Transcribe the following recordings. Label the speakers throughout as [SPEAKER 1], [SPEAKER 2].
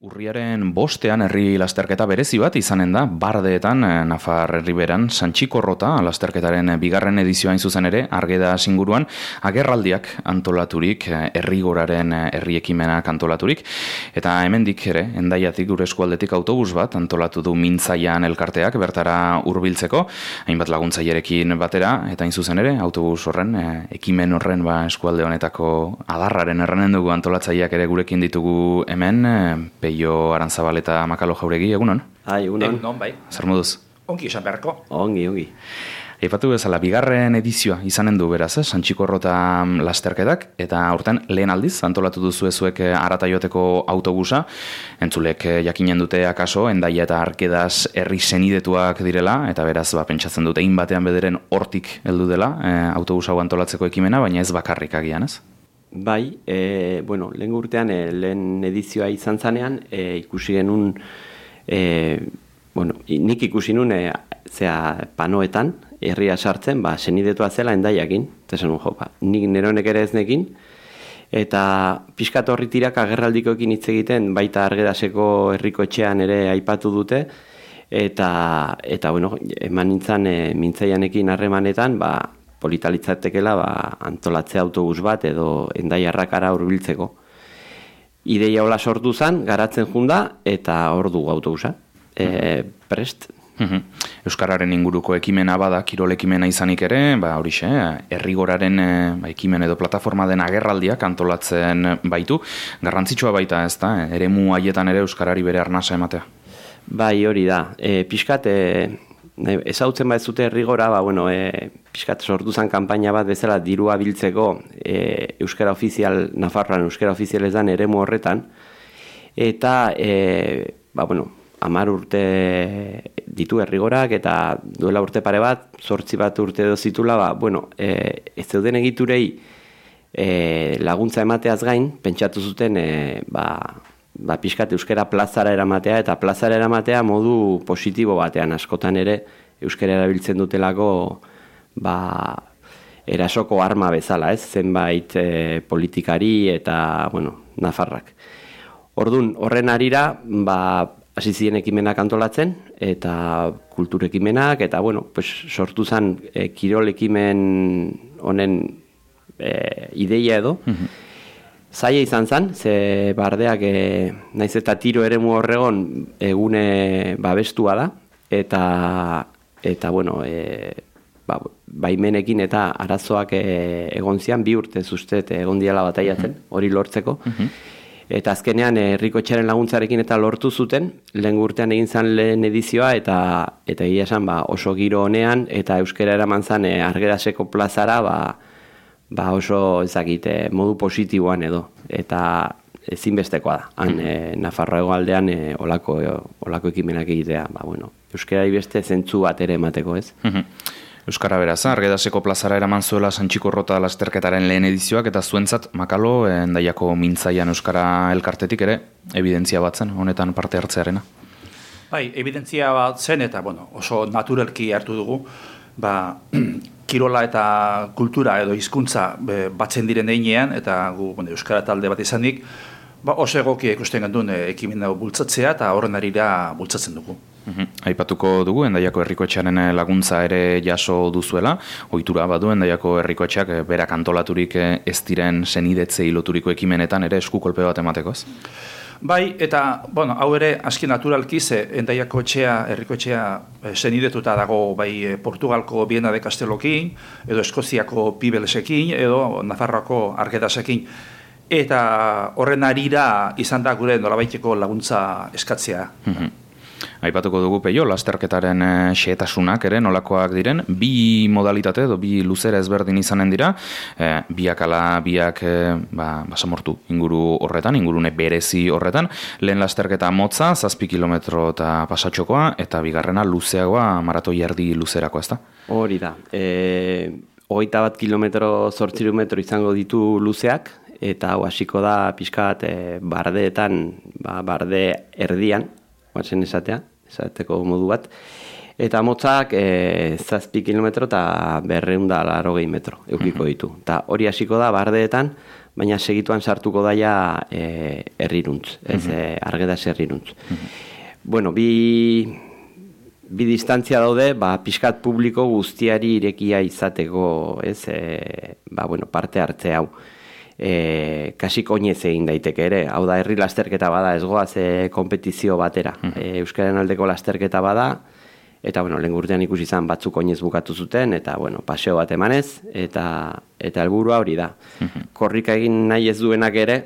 [SPEAKER 1] Urriaren bostean herri lasterketa berezi bat izanen da, Bardeetan, Nafar Herriberan, Santxikorrota lasterketaren bigarren edizioa zuzen ere, Argueda inguruan, agerraldiak antolaturik, herrigoraren herri ekimenak antolaturik, eta hemendik ere, Hendaiatik gure eskualdetik autobus bat antolatu du Mintzaian elkarteak bertara hurbiltzeko, hainbat laguntzailerekin batera, eta zuzen ere, autobus horren, ekimen horren eskualde honetako adarraren erranen dugu antolatzaileak ere gurekin ditugu hemen, Peio Arantzabal eta Makalo Jauregi, egunon?
[SPEAKER 2] Egunon.
[SPEAKER 3] Egunon, bai.
[SPEAKER 1] Zer moduz?
[SPEAKER 3] Ongi esan beharko.
[SPEAKER 2] Ongi.
[SPEAKER 1] Aipatu bezala, bigarren edizioa izanen du beraz, Santxikorrota lasterketak, eta aurten lehen aldiz, antolatu duzu zuek Arataioteko autobusa, entzulek jakinen dute akaso, Hendaia eta Arkedaz herri senidetuak direla, eta beraz, pentsatzen dute, egin batean bederen hortik heldu dela, autobusa hau antolatzeko ekimena, baina ez bakarrik agian, ez?
[SPEAKER 2] Bai, lehen urtean, lehen edizioa izan zanean, ikusi genuen, nik ikusi nuen, panoetan, herria sartzen, senidetua zela Hendaiakin, eta esan nik neronek ere ez nekin, eta pixkat horri tirak agerraldikoekin hitz egiten, baita Arguedaseko herriko etxean ere aipatu dute, eta eman nintzen Mintzaianekin harremanetan, politalitzatekela antolatzea autobus bat edo Hendaiarrakara hurbiltzeko. Ideia hola sortu zen, garatzen junda, eta hor dugu autobusa. Prest.
[SPEAKER 1] Euskararen inguruko ekimena bada, kirol ekimena izanik ere, horixe, herrigoraren ekimen edo plataforma den agerraldiak antolatzen baitu. Garrantzitsua baita ez da, eremu haietan ere euskarari bere arnasa ematea.
[SPEAKER 2] Bai, hori da. Piskat, ezautzen bat zute herrigora, piskat sortu zen kanpaina bat bezala dirua biltzeko euskara ofizial, Nafarroan euskara ofizialezan eremu horretan, eta 10 urte ditu herrigorak, eta duela urte pare bat, 8 bat urte edo zitula, ez zeuden egiturei laguntza emateaz gain, pentsatu zuten pixkat euskara plazara eramatea, eta plazara eramatea modu positibo batean, askotan ere euskara erabiltzen dutelako erasoko arma bezala, zenbait politikari eta, Nafarrak. Orduan, horren arira, hasi ziren ekimenak antolatzen, eta kultur ekimenak, eta, sortu zen kirol ekimen honen ideia edo, zaila izan zen, ze Bardeak naiz eta tiro eremu horregon egune babestua da, eta baimenekin eta arazoak egon zian, 2 urte zuztet egon diala bataiatzen, hori lortzeko. Eta azkenean herrikotxearen laguntzarekin eta lortu zuten, lehen urtean egin zen lehen edizioa, eta egia esan oso giro honean, eta euskara eraman zen Arguedaseko plazara, oso ezakite modu positiboan edo, eta ezinbestekoa da, han Nafarroa hegoaldean olako ekimenak egitea, euskara beste zentzu bat ere emateko, ez?
[SPEAKER 1] Euskara beraz, Arguedaseko plazara eraman zuela Santxikorrota lasterketaren lehen edizioak, eta zuentzat, Makalo, Hendaiako Mintzaian euskara elkartetik ere, evidentzia bat zen, honetan parte hartzearena?
[SPEAKER 3] Bai, evidentzia bat zen, eta oso naturalki hartu dugu, kirola eta kultura edo hizkuntza batzen diren einean, eta gu euskara talde bat izanik, oso egokia ikusten gendun ekimen dago bultzatzea, eta horren arira bultzatzen dugu.
[SPEAKER 1] Aipatuko dugu, Hendaiako herrikoetxearen laguntza ere jaso duzuela, ohitura badu Hendaiako herrikoetxeak berak antolaturik ez diren senidetzei loturiko ekimenetan ere eskukolpe bat emateko, ez?
[SPEAKER 3] Bai, eta, hau ere, aski naturalki ze Hendaiako herrikoetxea senidetuta dago Portugalko Biena de Castelokin, edo Eskoziako Pibelesekin, edo Nafarroako Arguedasekin. Eta horren arira izan da gure nolabaiteko laguntza eskatzea.
[SPEAKER 1] Aipatuko dugu, Peio, lasterketaren xehetasunak ere nolakoak diren, 2 modalitate edo 2 luzera ezberdin izanen dira, biak basamortu inguru horretan, ingurune berezi horretan, lehen lasterketa motza, 7 kilometro eta pasatxokoa, eta bigarrena luzeagoa, maratoi erdi luzerako, ez da?
[SPEAKER 2] Hori da, 21 kilometro 8 metro izango ditu luzeak, eta hasiko da pixkat Bardeetan, Barde erdian, esateko modu bat, Eta motzak 7 kilometro eta 280 metro eukiko ditu. Eta hori hasiko da bardeetan, baina segituan sartuko daia herriruntz, Argedas herriruntz. Bueno, bi distantzia daude, pixkat publiko guztiari irekia izateko, parte hartze hau. Kasik oinez egin daiteke ere, hau da herri lasterketa bada, ez goaz kompetizio batera. Euskaren aldeko lasterketa bada, eta lehen urtean ikusi izan batzuk oinez bukatu zuten, eta paseo bat emanez, eta helburua hori da. Korrika egin nahi ez duenak ere,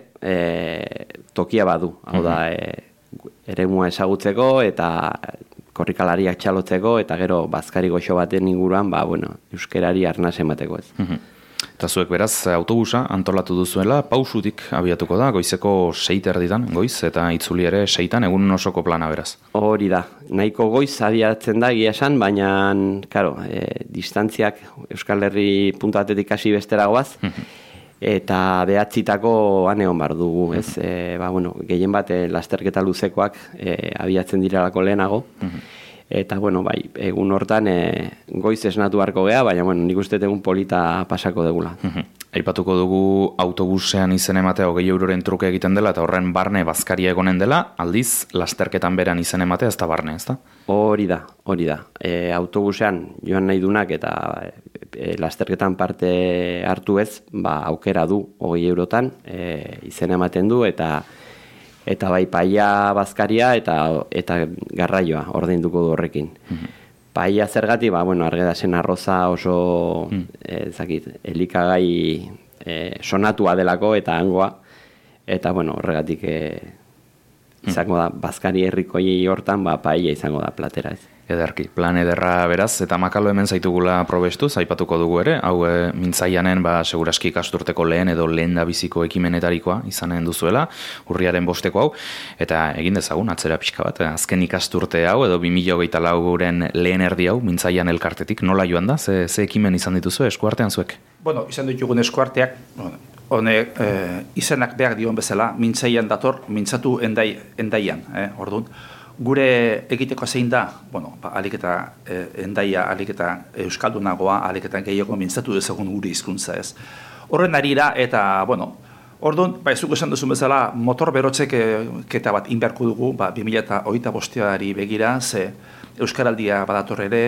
[SPEAKER 2] tokia badu, hau da eremua ezagutzeko, eta korrikalariak txalotzeko, eta gero bazkari goxo baten inguruan, euskerari arnaz emateko ez.
[SPEAKER 1] Eta zuek beraz, autobusa antolatu duzuela, pausutik abiatuko da, goizeko 6:30 goiz, eta itzuli ere 6 egun osoko plana beraz.
[SPEAKER 2] Hori da, nahiko goiz abiatzen da egia esan, baina, distantziak Euskal Herri puntu batetik hasi bestera goaz, eta behatzitako egon bar dugu, ez? Gehien bat lasterketa luzekoak abiatzen direlako lehenago, eta, egun hortan goiz esnatu beharko gea, baina, nik uste egun polita pasako degula.
[SPEAKER 1] Aipatuko dugu autobusean izen ematea 20 euroren truke egiten dela, eta horren barne bazkaria egonen dela, aldiz, lasterketan beran izen ematea, ez da barne, ez da?
[SPEAKER 2] Hori da. Autobusean joan nahi dunak eta lasterketan parte hartu ez, aukera du 20 eurotan, izen ematen du, eta paia bazkaria eta garraioa ordainduko du horrekin. Paia zergatik, Argedasen arroza oso elikagai sonatua delako eta hangoa, eta horregatik izango da bazkari herrikoi hortan paia izango da platera ez.
[SPEAKER 1] Ederki, plan ederra beraz, eta Makalo hemen zaitugula probestuz, aipatuko dugu ere, hau mintzaianen seguraski ikasturteko lehen edo lehen da biziko ekimenetarikoa izanen duzuela, urriaren 5 hau, eta egin dezagun, atzera pixka bat, azken ikasturte hau edo 2024 lehen erdi hau, mintzaian elkartetik, nola joan da, ze ekimen izan dituzu eskuartean zuek?
[SPEAKER 3] Izan ditugun eskuarteak, honek izenak behar dion bezala, mintzaian dator, mintzatu endaian, orduan. Gure egiteko zein da, alik eta endaia, alik eta euskaldunagoa, alik eta gehiago mintzatu dezagun gure hizkuntza ez. Horren arira eta, orduan, zuk esan duzu bezala, motor berotzeketa bat inberku dugu, 2025 begira, ze euskaraldia badator ere,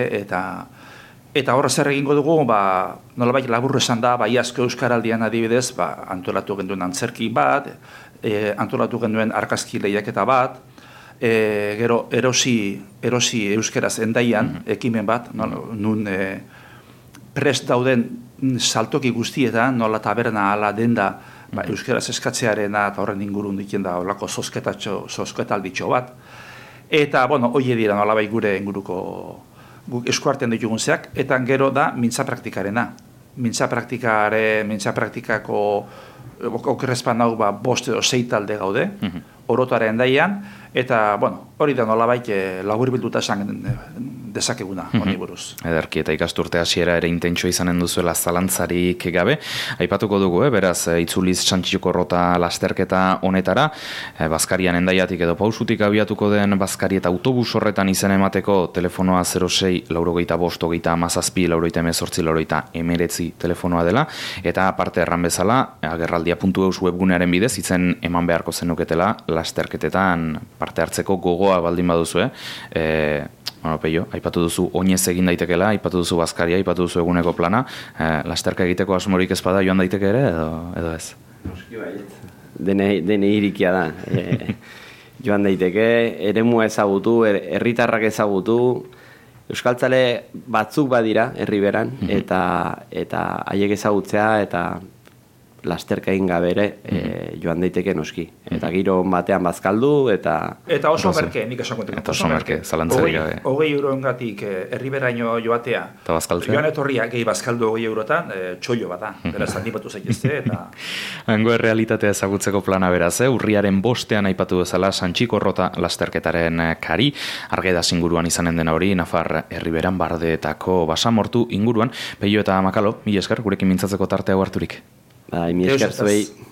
[SPEAKER 3] eta horra zer egingo dugu, nolabait laburro esan da, iazko euskaraldian adibidez, antolatu genduen antzerki bat, antolatu genduen argazki lehiaketa bat, gero erosi euskeraz endaian, ekimen bat, nun prest dauden saltoki guztietan, nola taberna ala denda euskeraz eskatzearena eta horren ingurun diken da olako zozketalditxo bat. Eta, hoi dira nolabait gure inguruko eskuartean ditugun zeak, eta gero da mintza praktikarena. Mintza praktikako okerrezpan hau 5 edo 6 talde gaude, orotaren endaian, eta, hori da nolabait laburbilduta esan dezakeguna, honi buruz.
[SPEAKER 1] Ederki, eta ikasturte hasiera ere intentsua izanen duzuela zalantzarik gabe. Aipatuko dugu, beraz, itzuliz Santxikorrota lasterketa honetara, bazkarian endaiatik edo pausutik abiatuko den bazkari eta autobus horretan izen emateko telefonoa 06-85-17-19 telefonoa dela, eta aparte erran bezala, agerraldia.eus webgunearen bidez, izen eman beharko zenuketela lasterketetan parte hartzeko gogoa baldin baduzu, Peio, aipatu duzu oinez egin daitekela, aipatu duzu bazkaria, aipatu duzu eguneko plana, lasterka egiteko asmorik ez bada joan daiteke ere, edo ez?
[SPEAKER 2] Noski baiet. Dene irikia da. Joan daiteke, eremua ezagutu, herritarrak ezagutu, euskaltzale batzuk badira herriberan, eta haiek ezagutzea, eta lasterka egin gabe ere joan daiteke noski. Eta giro batean bazkaldu, eta
[SPEAKER 3] oso merke, nik esan kontek.
[SPEAKER 1] Eta oso merke, zalantzarik gabe.
[SPEAKER 3] 20 euroengatik herriberaino joatea.
[SPEAKER 1] Eta bazkaltzea.
[SPEAKER 3] Joan etorria gehi bazkaldu 20 eurotan, txoio bada. Beraz, handipatu zaitezte, eta...
[SPEAKER 1] Hango errealitatea ezagutzeko plana beraz, urriaren 5 aipatu bezala Santxikorrota lasterketaren kari, Argedas inguruan izanen dena hori, Nafar herriberan bardeetako basamortu inguruan. Peio eta Makalo, mila esker, gurekin mintzatzeko tartea harturik.
[SPEAKER 2] Mi esker zuei.